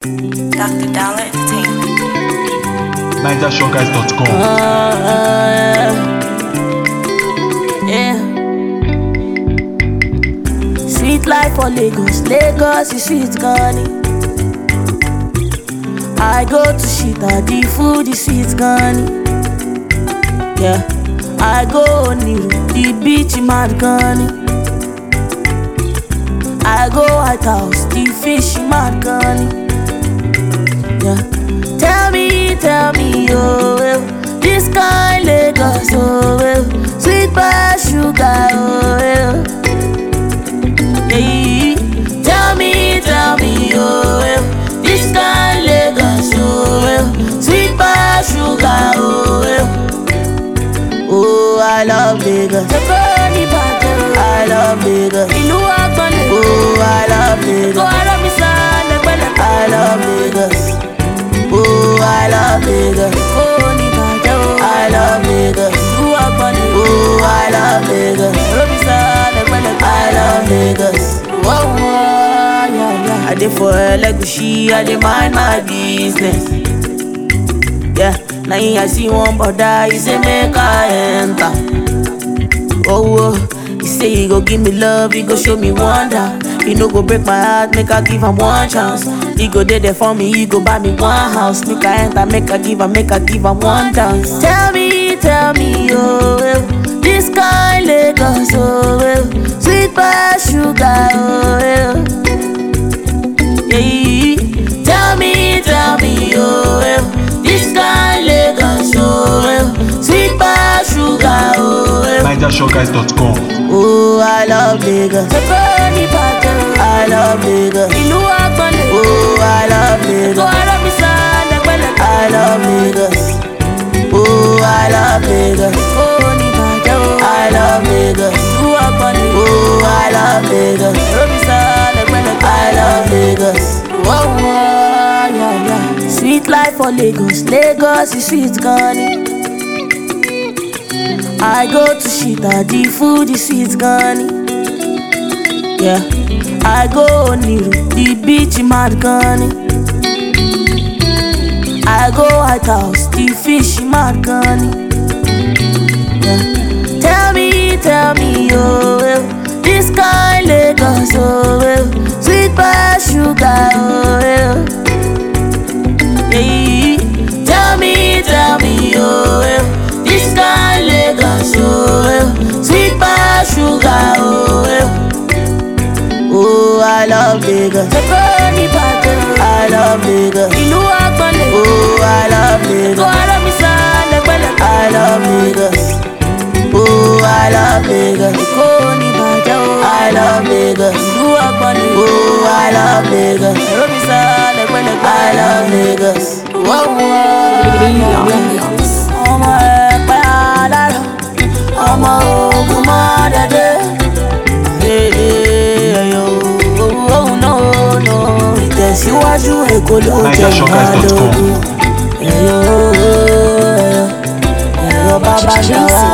Dr. Dollar Entertainment. NigerShowGuys.com. Yeah. Sweet life for Lagos, Lagos is sweet Ghani. I go to Shita, the food is sweet Ghani. Yeah, I go Niru, the beach in Mad Ghani. I go White House, the fish in Mad Ghani. Yeah, tell me, oh well, this kind Lagos, oh well, sweet by sugar, oh well. Yeah, tell me, oh well, this kind Lagos, oh well, sweet by sugar, oh well. Oh, I love Lagos. I love Lagos. Oh, I love Lagos. I love Lagos. Oh, I love Lagos. I love Lagos. Oh, I love Lagos. I love Lagos. I dey for Legushi, I dey mind my business. Yeah, now I see one brother, he say make I enter. Oh, he say he go give me love, he go show me wonder. He no go break my heart, make I give him one chance. He go there for me, he go buy me one house. Make I enter, make I give him one dance. Tell me, oh well, this kind Lagos, oh well, sweet by sugar, oh well. Yeah, tell me, oh well, this kind Lagos, oh well, sweet by sugar, oh well. NigerShowGuys.com. Oh, I love Lagos. I love Lagos. Oh, I love Lagos. I love Lagos. Oh, I love Lagos. I love Lagos. Oh, I love Lagos. I love Lagos. Sweet life for Lagos. Lagos is sweet Ghani. I go to Shita, the food is sweet Ghani. Yeah, I go Niru, the beach in Mad Ghani. I go White House, the fish in Mad Ghani. Yeah, tell me, oh well, this kind Lagos, oh well, sweet by sugar, oh well. Yeah, tell me, oh well, this kind Lagos, oh well, sweet by sugar, oh well. Oh, I love Lagos. I love Lagos. Oh, I love Lagos. I love Lagos. Oh, I love Lagos. I love Lagos. Oh, I love Lagos. I love Lagos. Ọmọ ogun mọ́ dẹ́dẹ́. Ìtẹ̀síwájú Èkó ló jẹ́ ìbálòpọ̀. Ẹ̀yọ́ bàbá náà.